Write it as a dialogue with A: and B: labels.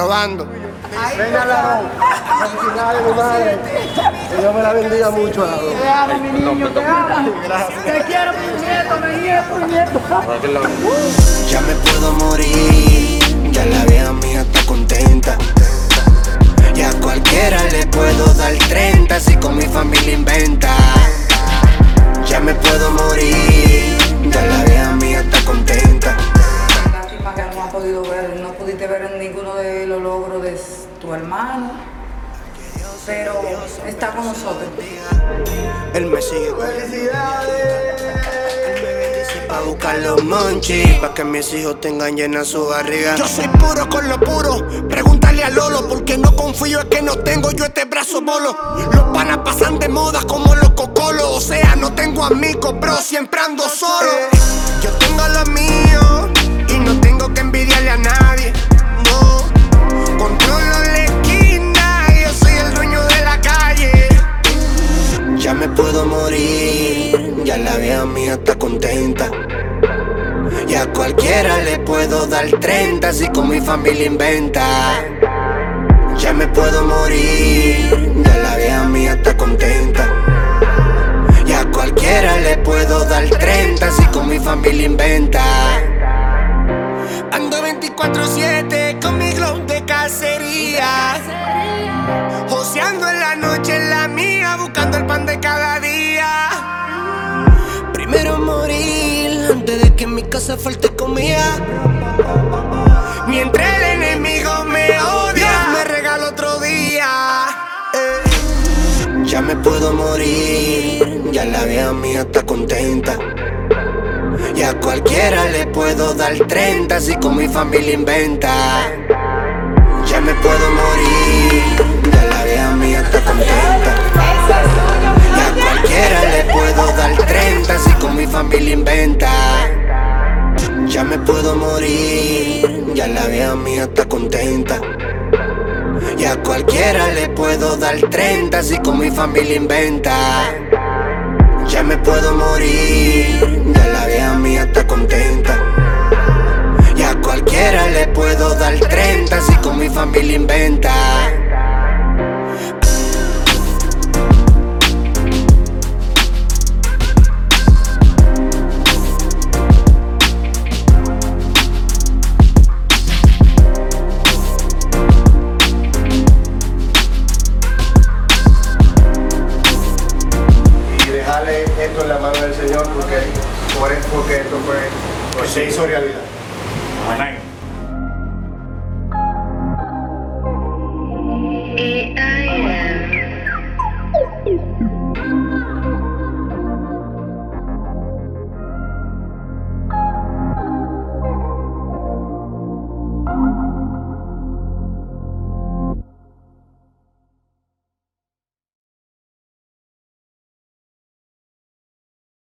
A: probando.
B: Venga, Larón. Felicidades, mi madre. Que Dios me la bendiga mucho, Larón.
C: Te amo, mi niño, te amo.
B: Gracias.
C: Te quiero, mi nieto.
A: Ya me puedo morir, ya la vieja mía está contenta. Y a cualquiera le puedo dar 30 si con mi familia inventa. Ya me puedo morir, ya la vieja mía está contenta.
C: Lástima que no has podido ver, no pudiste ver en ninguno de los logros de tu hermano, pero está con nosotros.
A: Él me sigue.
B: ¡Felicidades!
A: Pa' buscar los monchis, pa' que mis hijos tengan llena su barriga. Yo soy puro con lo puro, pregúntale a Lolo. Porque no confío, es que no tengo yo este brazo bolo. Los panas pasan de moda como los cocolos. O sea, no tengo amigos, bro, siempre ando solo. Yo tengo lo mío y no tengo que envidiarle a nadie, no. Controlo la esquina y yo soy el dueño de la calle. Ya me puedo morir, ya la vieja mía está contenta. Y a cualquiera le puedo dar 30 si con mi familia inventa. Ya me puedo morir, ya la vieja mía está contenta. Y a cualquiera le puedo dar 30 si con mi familia inventa. Ando 24/7 con mi glow de cacería, joseando en la noche en la mía, buscando el pan de cada día. Primero morir antes de que en mi casa falte comida. Mientras el enemigo me odia, me regala otro día. Ya me puedo morir, ya la vieja mía está contenta. Y a cualquiera le puedo dar 30 si con mi familia inventa. Ya me puedo morir, ya la vieja mía está contenta. Y a cualquiera le puedo dar 30 si con mi familia inventa. Ya me puedo morir, ya la vieja mía está contenta. Y a cualquiera le puedo dar 30 si con mi familia inventa. Ya me puedo morir, ya la vieja mía está contenta. Y a cualquiera le puedo dar 30 si con mi familia inventa.
B: Dejarle esto en la mano del Señor porque esto fue, que se hizo realidad.
D: Amén.